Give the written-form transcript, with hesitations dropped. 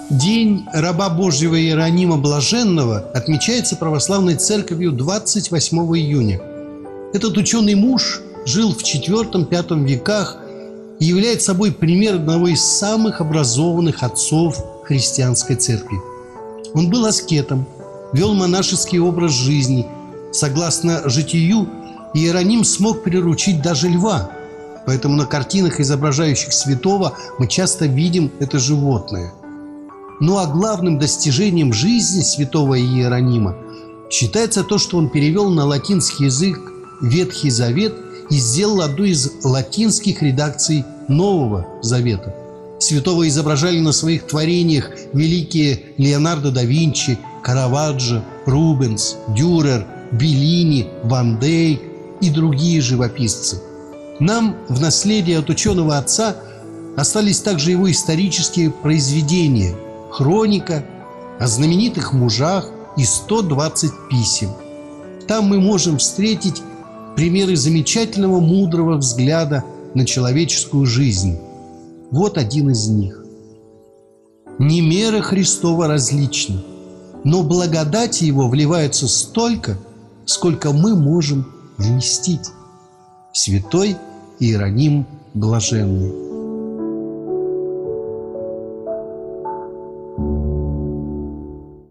День раба Божьего Иеронима Блаженного отмечается православной церковью 28 июня. Этот ученый муж жил в IV-V веках и является собой пример одного из самых образованных отцов христианской церкви. Он был аскетом, вел монашеский образ жизни. Согласно житию, Иероним смог приручить даже льва. Поэтому на картинах, изображающих святого, мы часто видим это животное. Ну а главным достижением жизни святого Иеронима считается то, что он перевел на латинский язык Ветхий Завет и сделал одну из латинских редакций Нового Завета. Святого изображали на своих творениях великие Леонардо да Винчи, Караваджо, Рубенс, Дюрер, Беллини, Ван Дейк и другие живописцы. Нам в наследие от ученого отца остались также его исторические произведения, хроника о знаменитых мужах и 120 писем. Там мы можем встретить примеры замечательного мудрого взгляда на человеческую жизнь. Вот один из них. «Не мера Христова различна, но благодати Его вливается столько, сколько мы можем вместить». Святой Иероним Блаженный.